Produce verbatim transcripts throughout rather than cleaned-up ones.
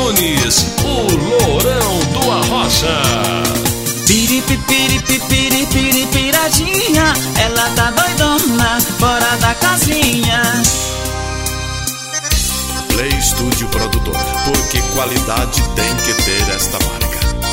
Nunes, o Lourão do Arrocha. Piripipiripipipiradinha, ela tá doidona, fora da casinha. Play Estúdio Produtor, porque qualidade tem que ter esta marca.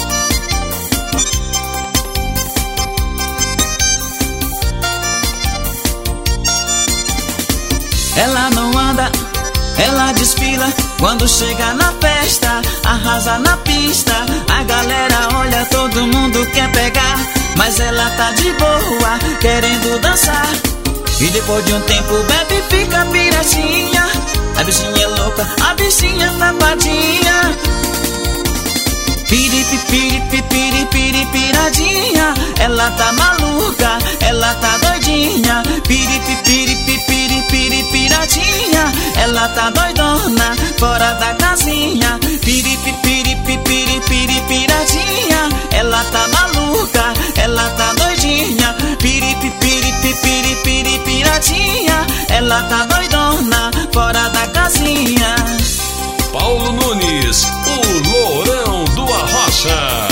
Ela não anda, ela desfila, quando chega na festa, arrasa na pista. A galera olha, todo mundo quer pegar, mas ela tá de boa, querendo dançar. E depois de um tempo bebe e fica piratinha. A bichinha é louca, a bichinha é safadinha. Piripipiripipiripiradinha, ela tá maluca, ela tá doidinha. Piripipiripipiripiradinha, ela tá doidona, fora da casinha. Piripipiripipiripiradinha, ela tá maluca, ela tá doidinha. Piripipiripipiripiradinha, ela tá doidona, fora da casinha. Paulo Nunes, o Lourão do Arrocha.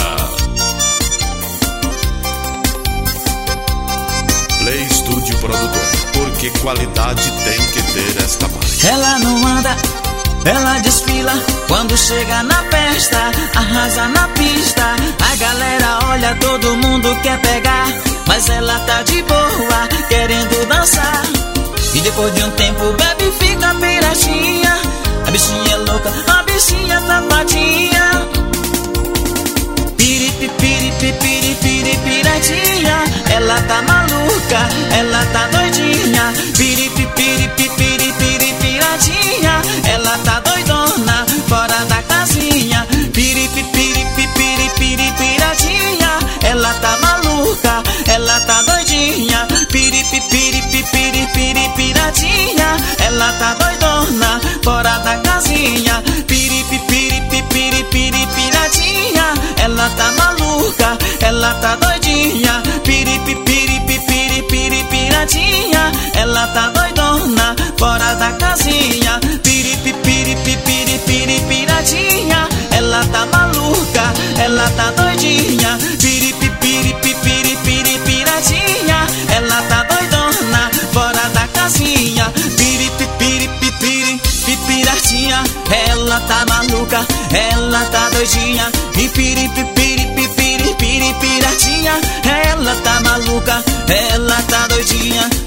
Play Estúdio Produtor, porque qualidade tem que ter esta marca. Ela não anda, ela desfila, quando chega na festa, arrasa na pista. A galera olha, todo mundo quer pegar, mas ela tá de boa, querendo dançar. E depois de um tempo bebe e fica piratinha. A bichinha é louca, a bichinha é safadinha. Piripipiripipiripiradinha, ela tá maluca, ela tá doidinha. Piripipiripipiripiradinha, ela tá doidona, fora da casinha. Piripipiripipiripiradinha, ela tá maluca, ela tá doidinha. Piripipiripipiripiradinha, ela tá doidona, fora da casinha. Piripipiripipiripiradinha, ela tá maluca, ela tá doidinha. Piripipiripipiripiradinha, ela tá doidona, fora da casinha. Piripipiripipiripiradinha, ela tá maluca, ela tá doidinha. Piripipiripipiripiradinha, ela tá doidona, fora da casinha. Piripipiripipiripiradinha, ela tá maluca, ela tá doidinha. Piripipiripipiripiradinha, ela tá maluca, ela tá doidinha.